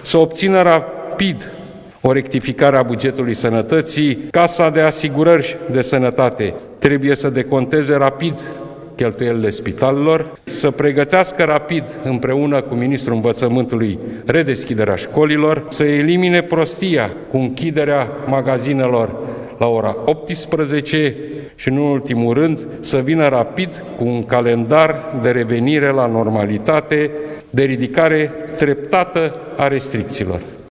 să obțină rapid o rectificare a bugetului sănătății. Casa de asigurări de sănătate trebuie să deconteze rapid cheltuielile spitalelor, să pregătească rapid, împreună cu Ministrul Învățământului, redeschiderea școlilor, să elimine prostia cu închiderea magazinelor la ora 18 și, în ultimul rând, să vină rapid cu un calendar de revenire la normalitate, de ridicare treptată a restricțiilor.